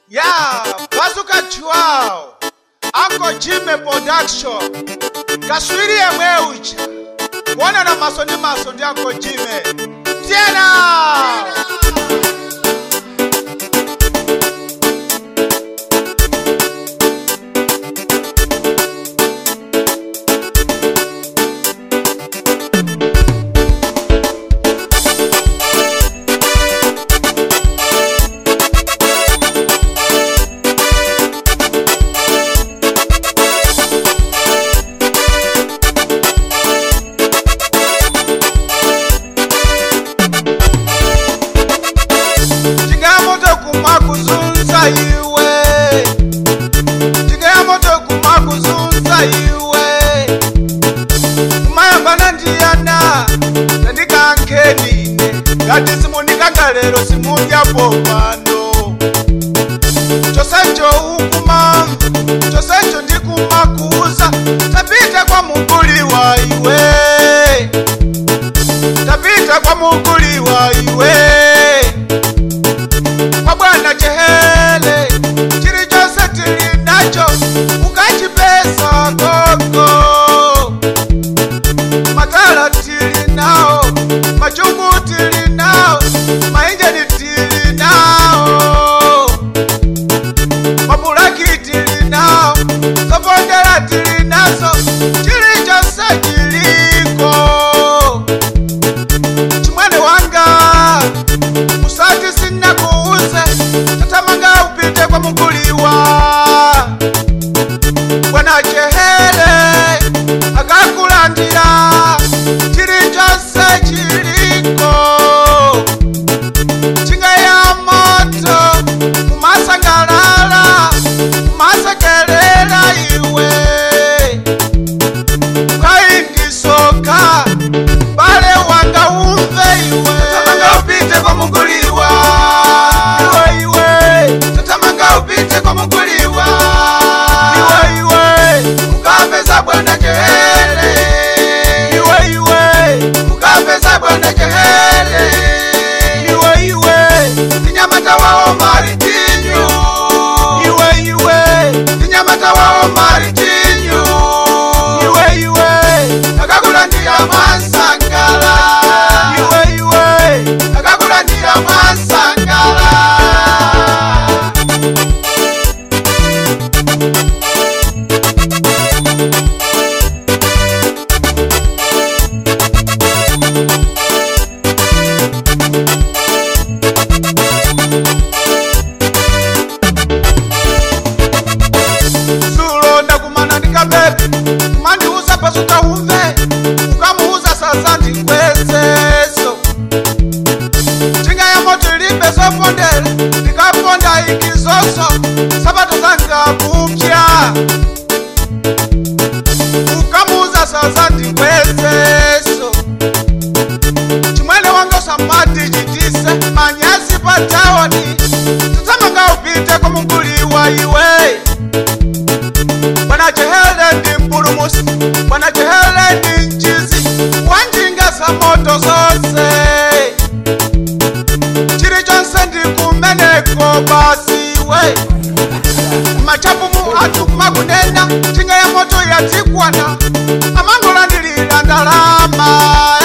Yeah, Bazuka Chuao, Uncle Jimmy Production, Kaswiri Emeucha, Wana na masoni Uncle Jimmy. Tiena! Gati simunika kalero simudya pomano Chosecho ukuma Chosecho ndikuma kuuza Tapita kwa muguli wa iwe Tapita kwa muguli wa iwe Kwa bwana chehele Chiri chose tili nacho Ukachipesa koko Matala tili nao Machungu tili nao Mainjani tili nao Mapulaki tili nao Kapondela tili nazo Chili chose chiliko Chimwene wanga Usati sina kuuze Tatamanga upite kwa mukuliwa Bwana chehele Akakulandira Chili chose chiliko Chinga ya moto Kumasangalala Kumasekelela iwe Ukaingisoka Bale wanga umve iwe Tatamanga upite kwa mukuliwa Iwe iwe Tatamanga upite kwa mukuliwa Iwe iwe Ukapeza bwana chehele Iwe iwe Ukapeza bwana chehele Iwe iwe Tinyamata wao maritinyo Iwe iwe Tinyamata wao maritinyo Iwe iwe Akakulandira masangala Iwe iwe Akakulandira masangala Kumaniuza pasuka uve Ukamuuza sasa ndikwezeso Chinga ya moto ilipe sopondela Nikaponda ikizoso Sabato zanga kupya Ukamuuza sasa ndikwezeso Chimwene wango samati jitise Manyasi patawani Tutamanga upite kwa mukuliwa iwe Bwana chehele ndi mpulumusi Bwana chehele ndi nchizi Wanjinga sa moto zose Chiri chonse ndi kumeneko basi we Machapu mu atu kumakunena Chinga ya moto yatikwana Amangola ndilila ndalama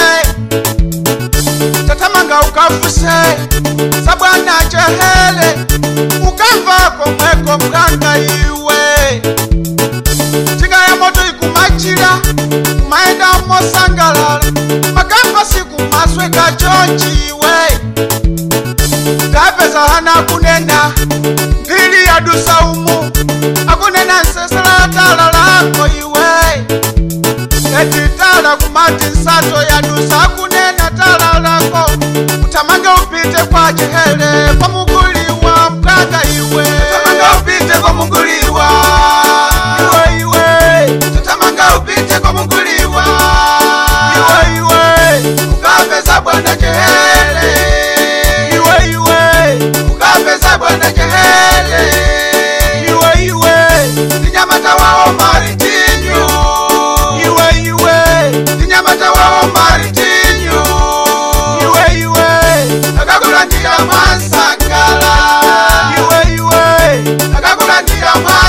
Tatamanga ukafuse Sa bwana chehele Ukamva komweko mkanga iwe Chinga ya moto ikumachira Kumaenda mosangalala Makamba siku maswe kachonchi we Tapeza hana kunena Ngili ya dusa umu Akunena nsesela tala lako iwe Eti tala kumati sato ya dusa Akunena tala lako Utamange upite kwa chehele Kwa muguliwa mkanga iwe Utamange upite kwa muguliwa Iwe iwe Tutamanga upite kwa mukuliwa Iwe iwe Ukapeza bwana chehele Iwe iwe Ukapeza bwana chehele Iwe iwe Tinyamata wao maritinyo Iwe iwe Tinyamata wao maritinyo Iwe iwe Akakulandira masanga ndiyama